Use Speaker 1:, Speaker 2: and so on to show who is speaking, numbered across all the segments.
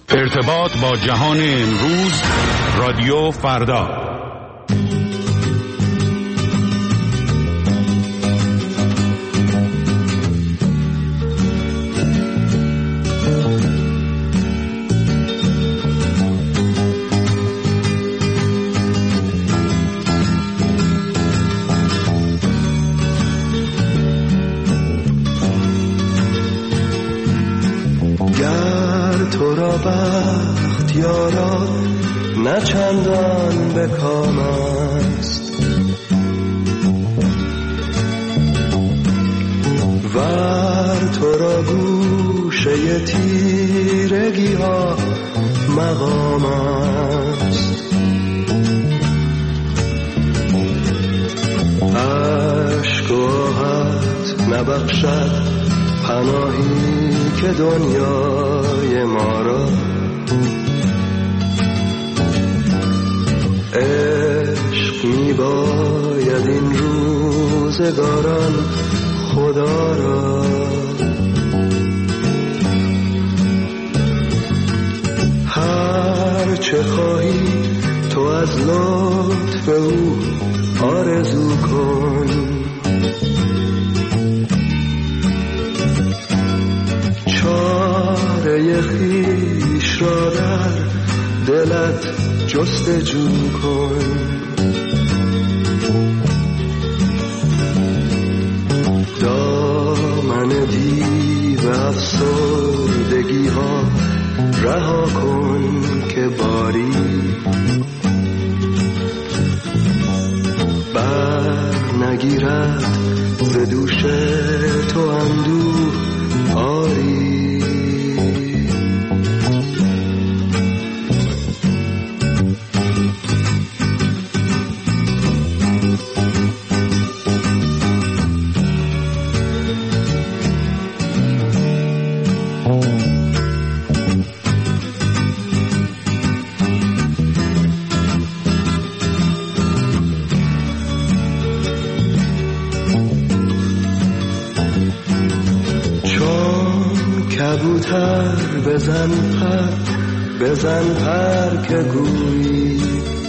Speaker 1: ارتباط با جهان امروز، رادیو فردا.
Speaker 2: تو را بخت یارا نه چندان به کام است، ور تو را گوشه تیرگی ها مقام است. عشق و آهت نبخشد پناهی که دنیای ما را، عشق می باید این روزگاران خدا را. هر چه خواهی تو از لطف او آرزو کن، چاره خویش را در دلت جستجو کن. دامن دیو افسردگی ها رها کن که باری بر نگیرد ز دوش تو اندوه آری. کبوتر بزن پر که گویی،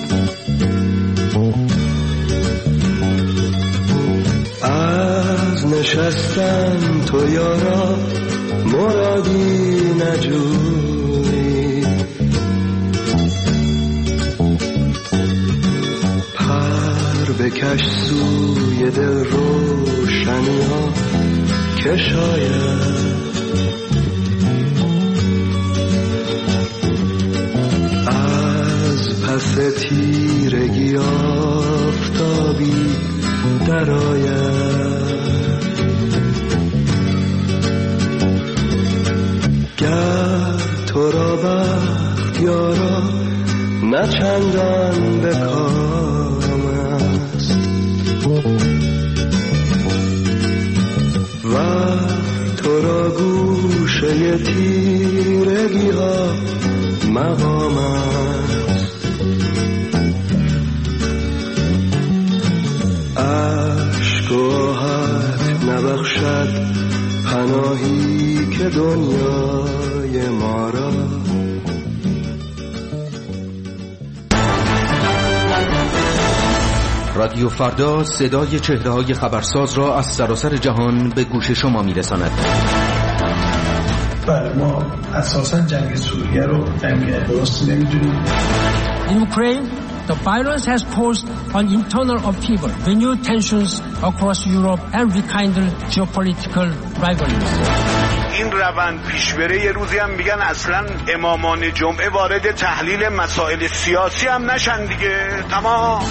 Speaker 2: از نشستن تو یارا مرادی نجویی. پر بکش سوی دل روشنی ها که شاید پس تیرگی آفتابی درآید. گر تو را بخت یارا نه چندان به کام است، و تو را گوشه تیرگی ها مقام است. عشق و آهت نبخشد پناهی که دنیای ما را.
Speaker 3: رادیو فردا صدای چهره‌های خبرساز را از سراسر جهان به گوش شما می‌رساند.
Speaker 4: بله، ما اساساً جنگ سوریه رو جنگ درستی نمی‌دونیم.
Speaker 5: In Ukraine, the violence has caused an internal upheaval, renewed tensions across Europe and rekindled geopolitical rivalries.
Speaker 6: این روند پیش بره یه روزی هم میگن اصلاً امامان جمعه وارد تحلیل مسائل سیاسی هم نشن دیگه. تمام.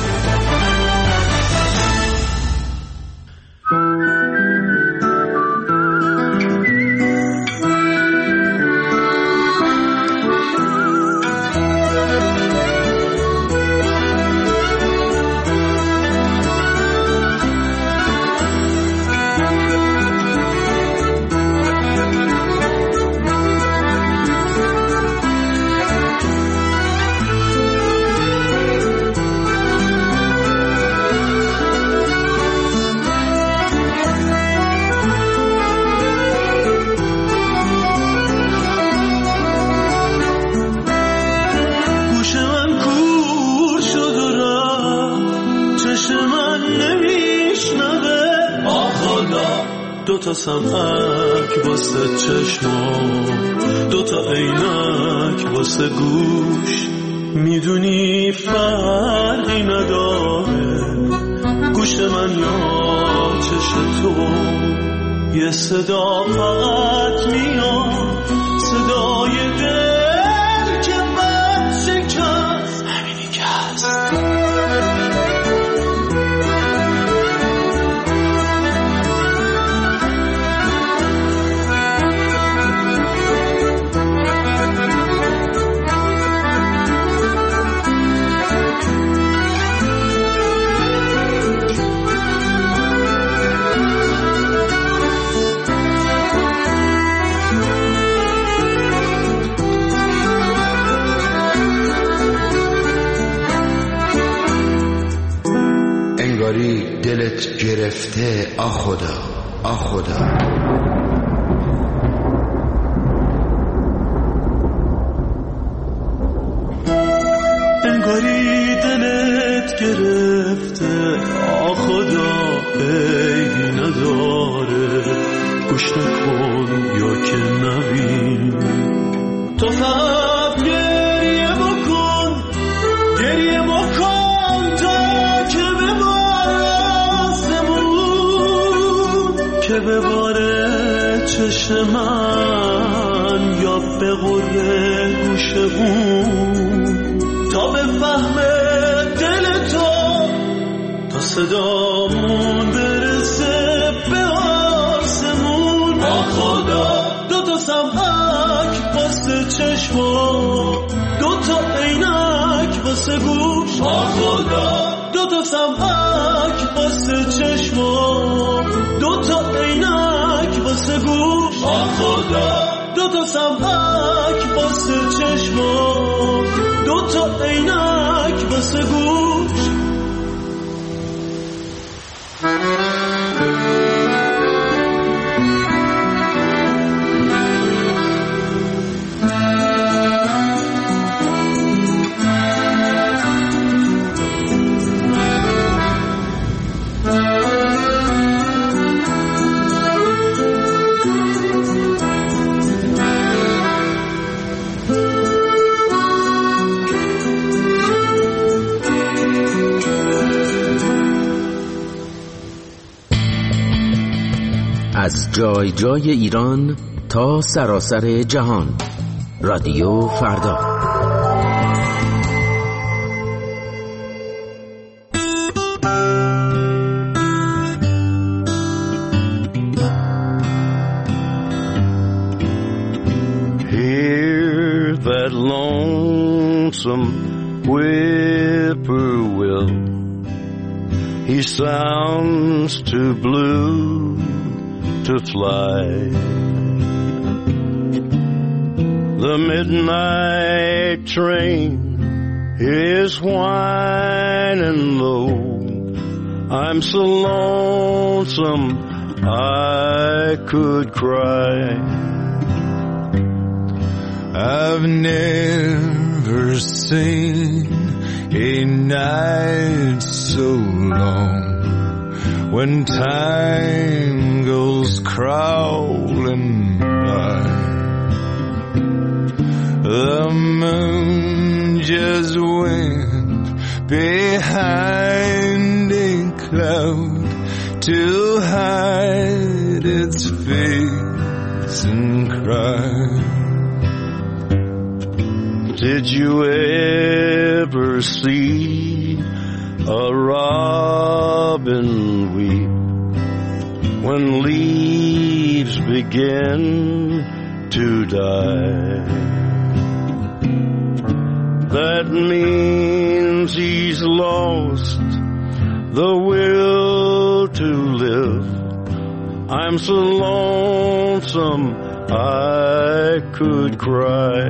Speaker 7: تا سمعک واسه چشمام، دوتا عینک واسه گوش، میدونی فرقی نداره گوش من یا چش تو. یه صدا فقط میاد، صدای دل که من شکست، همینی که هست.
Speaker 3: انگاری دلت گرفته آخدا آخدا.
Speaker 7: انگاری دلت گرفته آخدا، عیبی نداره گوش نکن یا که نبین. تو فقط گریه بکن، گریه بکن که بباره چشم من یا به غره گوش اون، تا به فهم دل تو، تا صدامون برسه به آسمون. آخدا دوتا سمعک واسه چشما، دوتا عینک واسه گوش. آخدا دوتا سمعک واسه چشما، دوتا عینک واسه گوش. آخدا دوتا سمعک واسه چشما، دوتا عینک واسه گوش.
Speaker 3: از جای جای ایران تا سراسر جهان، رادیو فردا.
Speaker 2: Hear that lonesome whippoorwill, he sounds too blue to fly. The midnight train is whining low. I'm so lonesome I could cry.
Speaker 8: I've never seen a night so long, when time goes crawling by. The moon just went behind a cloud to hide its face and cry.
Speaker 2: Did you ever see a robin weep when leaves begin to die? That means he's lost the will to live. I'm so lonesome I could cry.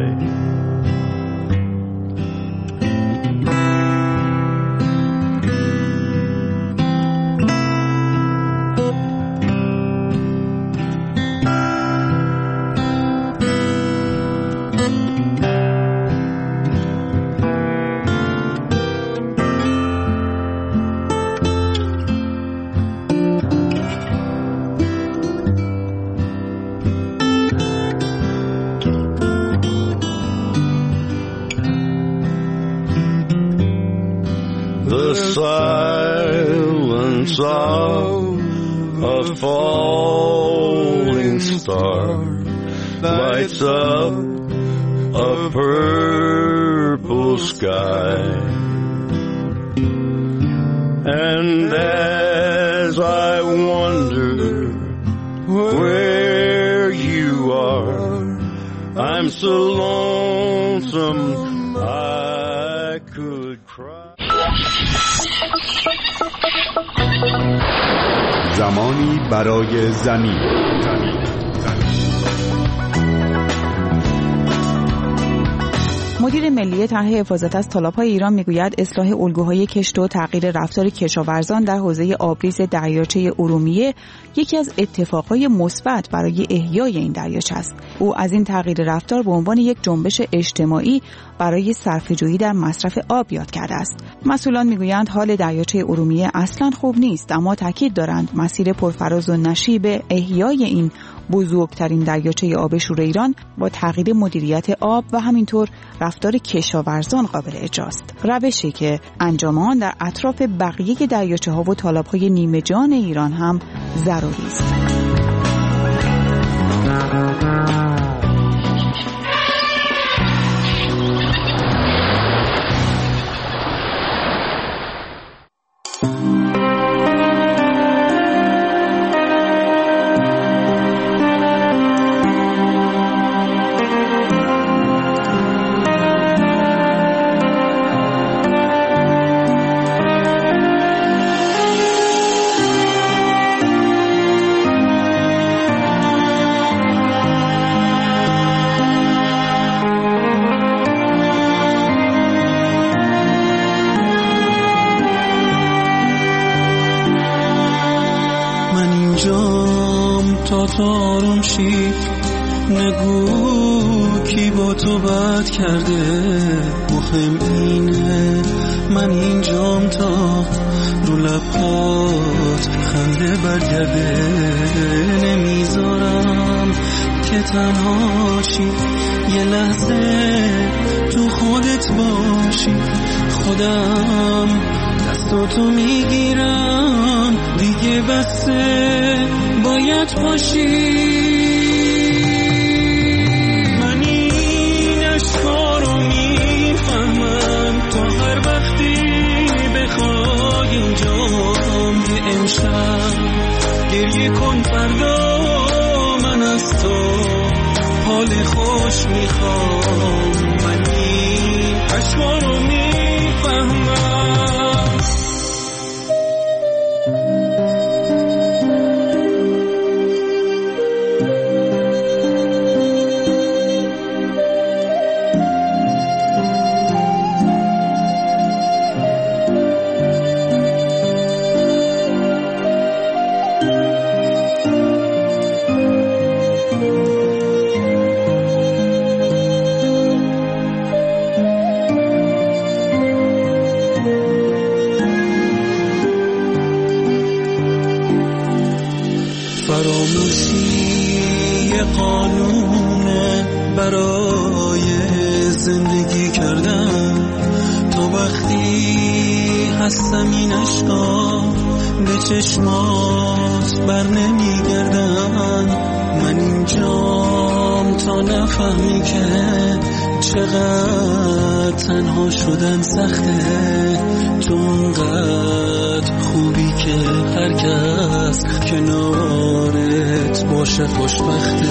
Speaker 8: of a falling star lights up a purple sky. And as I wonder where you are, I'm so lonesome I could cry.
Speaker 1: زمانی برای زمین.
Speaker 9: مدیر ملی طرح حفاظت از تالاب‌های ایران میگوید اصلاح الگوهای کشت و تغییر رفتار کشاورزان در حوزه آبریز دریاچه ارومیه یکی از اتفاقهای مثبت برای احیای این دریاچه است. او از این تغییر رفتار به عنوان یک جنبش اجتماعی برای صرفه‌جویی در مصرف آب یاد کرده است. مسئولان میگویند حال دریاچه ارومیه اصلاً خوب نیست، اما تاکید دارند مسیر پرفراز و نشیب احیای این بزرگترین دریاچه آب شور ایران با تغییر مدیریت آب و همینطور رفتار کشاورزان قابل اجراست. روشی که انجام آن در اطراف بقیه دریاچه‌ها و تالاب‌های نیمه جان ایران هم ضروری است.
Speaker 7: آروم شی نگو کی با تو بد کرده، مهم اینه من اینجام تا رو لبات خنده برگرده. نمیذارم که تنها شی، یه لحظه تو خودت باشی. خودم دستاتو میگیرم دیگه، بسه باید باشی. من این اشکا رو میفهمم تا هر وقتی بخوای اینجام امشب گریه کن، فردا من از تو حال خوش میخوام. من این اشکا رو میفهمم. فراموشی قانونه برای زندگی کردن، تا وقتی هستم این عشقا به چشمات بر نمیگردن. من اینجام تا نفهمی که چقدر تنها شدن سخته، تو اونقدر خوبی که هر کس کنارت باشه خوشبخته.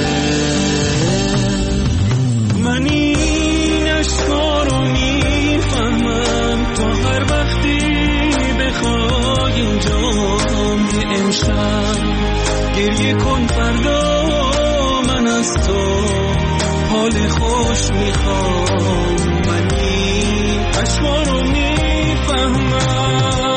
Speaker 7: من این اشکا رو میفهمم تا هر وقتی بخوای اینجام امشب گریه کن، فردا من از تو حال خوش میخوام. من این اشکا رو میفهمم.